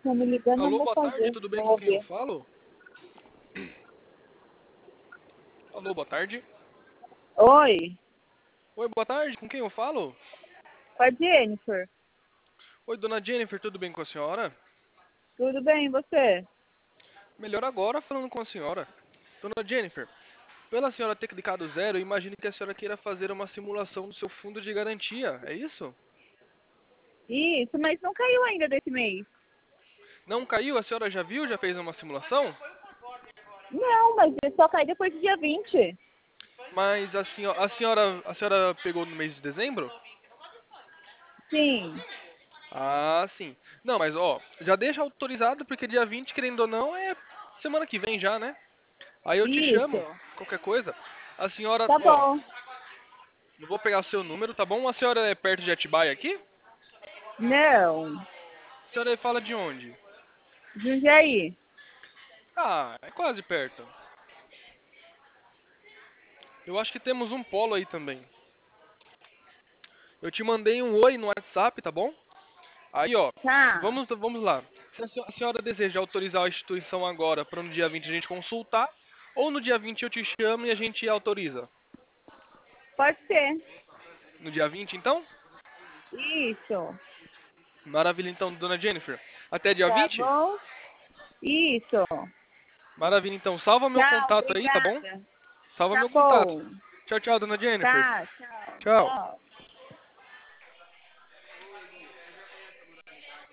estão me ligando, eu Alô, vou boa tarde, fazer. tudo bem com Vou quem eu ver. falo? Alô, boa tarde. Oi, Oi, boa tarde, com quem eu falo? com a Jennifer. Oi, dona Jennifer, tudo bem com a senhora? Tudo bem, e você? Melhor agora falando com a senhora. Dona Jennifer, pela senhora ter clicado zero, eu imagino que a senhora queira fazer uma simulação do seu fundo de garantia, é isso? Isso, mas não caiu ainda desse mês. Não caiu? A senhora já viu? Já fez uma simulação? Não, mas ele só cai depois do dia 20. Mas a senhora pegou no mês de dezembro? Sim, Ah, sim. Não, mas ó, já deixa autorizado porque dia 20, querendo ou não, é semana que vem já, né? Aí eu te chamo, isso. qualquer coisa. A senhora, Tá ó, bom. eu vou pegar o seu número, tá bom? A senhora é perto de Atibaia aqui? Não, A senhora fala de onde? Jundiaí. Ah, é quase perto. Eu acho que temos um polo aí também. Eu te mandei um oi no WhatsApp, tá bom? Aí, ó, Tá, vamos lá. Se a senhora deseja autorizar a instituição agora para no dia 20 a gente consultar, ou no dia 20 eu te chamo e a gente autoriza? pode ser. No dia 20, então? Isso. Maravilha, então, dona Jennifer. Até dia Tá 20? bom? Isso. Maravilha, então. Salva meu Tchau, contato aí, tá bom? obrigada. Salva Tá meu contato. bom. Tchau, tchau, dona Jennifer. Tá, tchau. Tchau. Tchau.